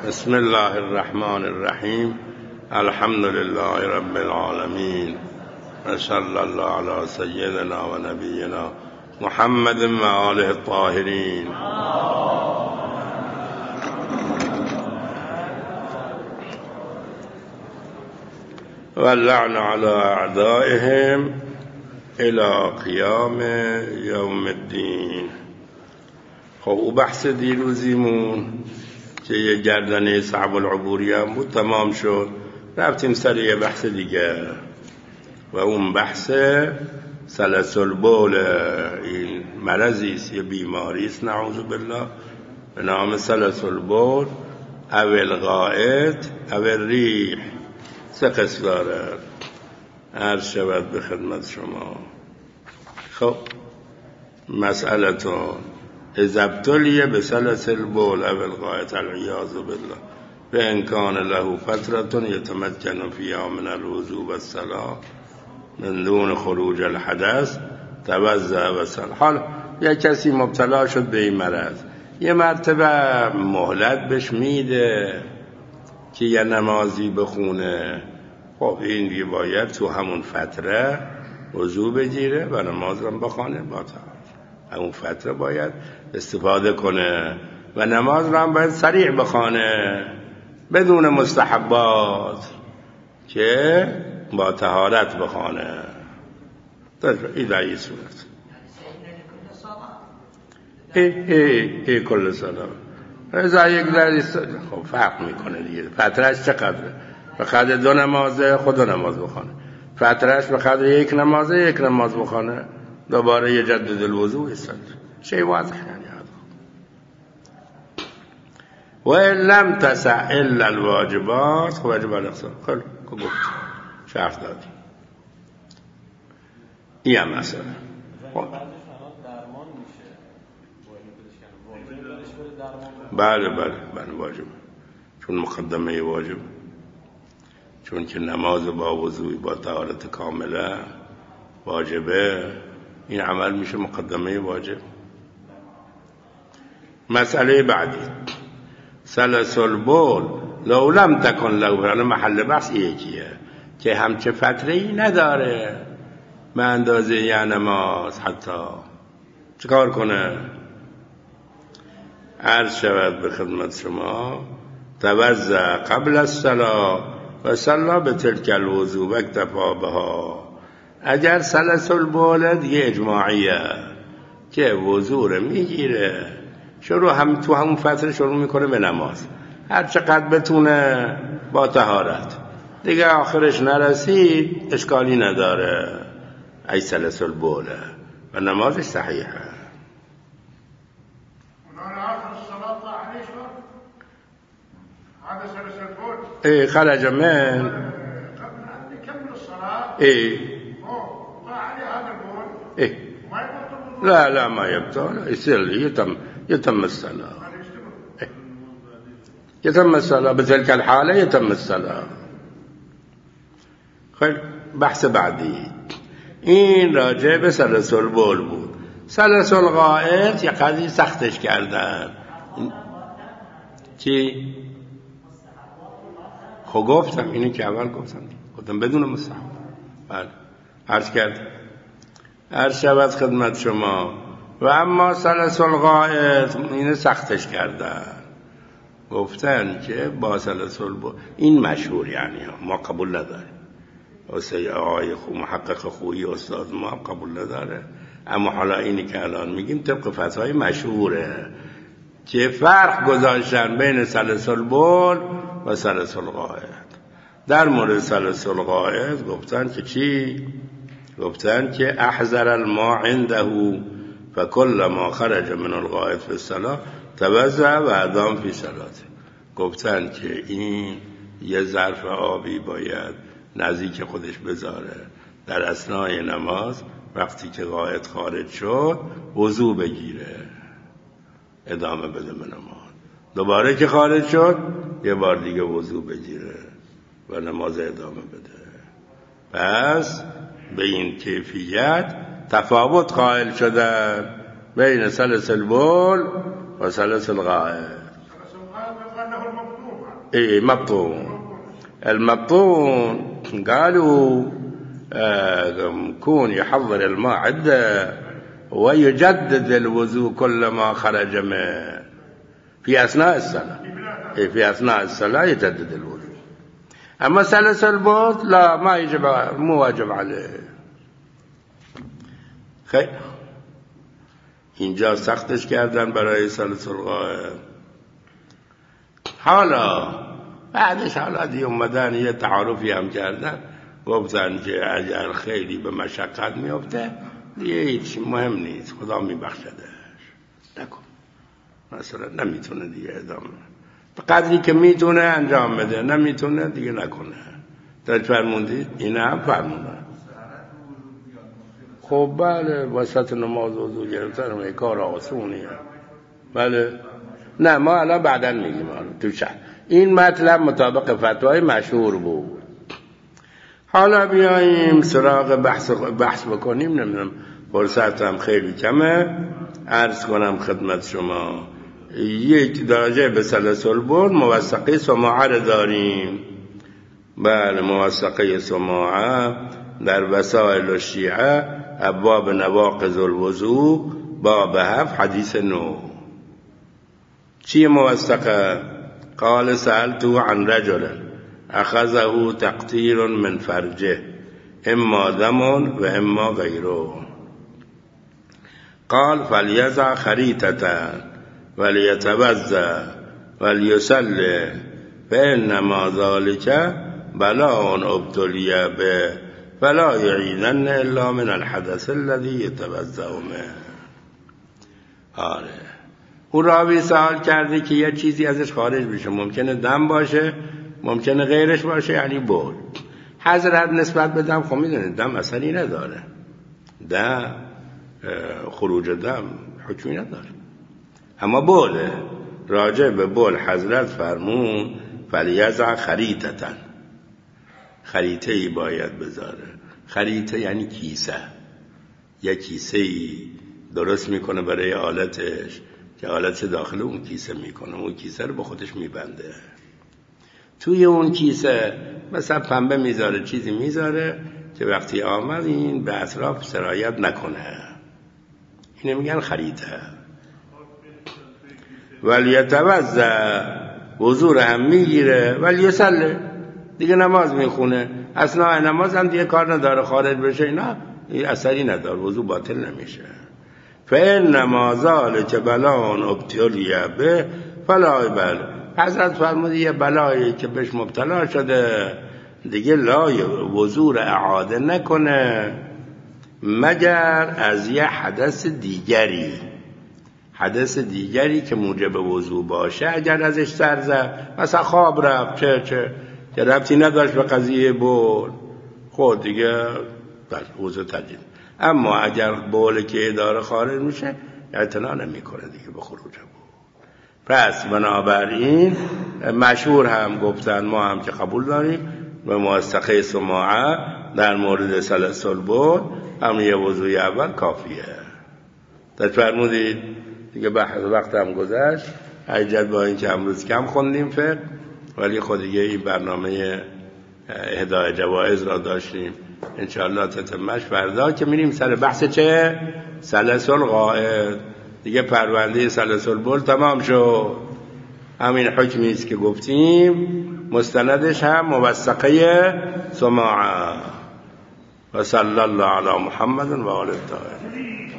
بسم الله الرحمن الرحیم. الحمد لله رب العالمین و صلی الله علی سیدنا و نبینا محمد و آله الطاهرین. و اللعن علی اعدائهم الى قیام یوم الدین. خب او بحث دیروزیمون که یه گردنه صعب العبوری هم بود تمام شد، رفتیم سر یه بحث دیگه و اون بحث سلسل بول. این مرضی است، یه بیماری است نعوذ بالله به نام سلسل بول او الغائط او الریح. سه قسم داره، عرض شود به خدمت شما. خب مسئلتون اذا ابتلی بسلسل بول او الغائط العیاذ بالله فإن كان له فترة يتمكن فيها من الوضوء والصلاة من دون خروج الحدث توضأ وصلى. حالا یک کسی مبتلا شد به این مرض، یه مرتبه مهلت بهش میده که یه نمازی بخونه. خب این دیگه باید تو همون فتره وضو بگیره و نماز رو بخونه. با همون فتره باید استفاده کنه و نماز رو هم باید سریع بخونه بدون مستحبات که با طهارت بخونه. این در این صورت کل صدا رضا یک در خب فرق میکنه دیگه. فترهش چقدره؟ به قدر دو نمازه خود دو نماز بخونه، فترهش به قدر یک نمازه یک نماز بخونه، دوباره یه جدد الوضوء استد شیء واضح یعنی. و لم تسع الا الواجبات. خب واجب الاقصا خب گفت شرط دادی این هم مثلا بله واجب، چون مقدمه واجب، چون که نماز با وضوء با طهارت کامله واجبه، این عمل میشه مقدمه واجب. مسئله بعدی سلسل بول لو لم تکن له، محل بحث یکیه که همچه فتره‌ای نداره به اندازه یه نماز، حتی چیکار کنه؟ عرض شود به خدمت شما توضأ قبل الصلاة و صلی بتلک الوضوء و اکتفا بها. اگر سلسل بول دیگه اجماعیه که وضو رو میگیره، شروع هم تو همون فتره شروع میکنه به نماز، هر چقدر بتونه با طهارت، دیگه آخرش نرسید اشکالی نداره، ای سلسل بوله و نمازش صحیحه. خرج من لا ما يبطل، يصير يتم الصلاة، يتم الصلاة بتلك الحالة، يتم الصلاة. خیلی بحث بعدی این راجع به سلسل بول بود. سلسل غائط یه قضیه سختش کردن که خب گفتم اینی که اول گفتم بدون مستحب. بله عرض شود خدمت شما. و اما سلسل غائط این سختش کردن، گفتن که با سلسل این مشهور یعنی ما قبول نداریم، واسه آقای محقق خویی استاد ما قبول نداره، اما حالا اینی که الان میگیم طبق فتوای مشهوره که فرق گذاشتن بین سلسل بول و سلسل غائط. در مورد سلسل غائط گفتن که چی؟ گفتن که احذر الماء عنده فكل ما خرج من الغائط في الصلاة توضأ و ادام فی صلاته. گفتن که این یه ظرف آبی باید نزدیک خودش بذاره در اثنای نماز، وقتی که غائط خارج شد وضو بگیره ادامه بده به نماز، دوباره که خارج شد یه بار دیگه وضو بگیره و نماز ادامه بده. پس به این کیفیت تفاوت قائل شدن بین سلسل بول و سلسل غائط. مبطون. المبطون قالوا كون يحضر الماء عنده ويجدد الوضوء كلما خرج منه في أثناء الصلاة. في أثناء الصلاة يجدد الوضوء. أما سلس البول لا، ما يجب، مو واجب عليه. خیلی اینجا سختش کردن برای سلس الغائب. حالا بعدش حالا دی اومدن یه تعارفی هم کردن، گفتن که اگر خیلی به مشقت میفته دیگه هیچ مهم نیست، خدا میبخشدش، نکن. مثلا نمیتونه دیگه ادامه، به قدری که میتونه انجام بده، نمیتونه دیگه نکنه. در فرموندید این هم فرمونه. خب بله، وسط نماز وضو گرفتن کار آسونیه. بله نه، ما الان بعداً میگیم تو شهر. این مطلب مطابق فتوای مشهور بود. حالا بیاییم سراغ بحث بکنیم. نمیدونم فرصت هم خیلی کمه. عرض کنم خدمت شما، یک درجه به سلس البول موثقه سماعه رو داریم. بله، موثقه سماعه در وسائل الشیعه ابواب نواقض الوضوء باب 7 حدیث 9. چیه موثقه؟ قال سألته عن رجل اخذه تقطير من فرجه اما دم و اما غیره، قال فليزع خريطة وليتوضأ وليصلي فإنما ذلك بلاء ابتلي به فلا يعيدن الا من الحدث الذي يتوضأ منه. آره، اون راوی سوال کرده که یه چیزی ازش خارج بشه، ممکنه دم باشه، ممکنه غیرش باشه، یعنی بول. حضرت نسبت به دم، خب میدونید دم اثری نداره، دم خروج دم حکمی نداره، اما بوله. راجع به بول حضرت فرمون فلیزع خریطة، خریطه ای باید بذاره. خریطه یعنی کیسه، یک کیسه ای درست میکنه برای آلتش که آلت داخل اون کیسه میکنه، اون کیسه رو با خودش میبنده. توی اون کیسه مثلا پنبه میذاره، چیزی میذاره که وقتی آمد این به اطراف سرایت نکنه. اینه میگن خریطه. ولیتوضأ، وضو هم میگیره، ولیصلی، دیگه نماز میخونه. اثناء نماز هم دیگه کار نداره خارج بشه، اینا اثری نداره، وضو باطل نمیشه. فإنما ذلك بلاء ابتلي به فلا يبال. حضرت فرمود یه بلایی که بهش مبتلا شده دیگه لا وضو را اعاده نکنه مگر از یه حدث دیگری، حدث دیگری که موجب وضو باشه. اگر ازش سر زد، مثلا خواب رفت، چه که ربطی نداشت به قضیه بول، خود دیگه وضو تجدید. اما اگر بول که داره خارج میشه اعتنا نمیکنه دیگه به خروج بول. پس بنابراین مشهور هم گفتن، ما هم که قبول داریم، به موثقه سماعه در مورد سلس البول هم یه وضوی اول کافیه. فرمودید دیگه وقت هم گذشت. حقیقت با این که امروز کم خوندیم فقه، ولی خود دیگه این برنامه اهدای جوایز را داشتیم. انشاءالله تتمش فردا که میریم سر بحث چه؟ سلس الغائب. دیگه پرونده سلس البول تمام شد. همین حکمی است که گفتیم، مستندش هم موثقه سماعه. و صلی الله علی محمد و آله الطاهرین.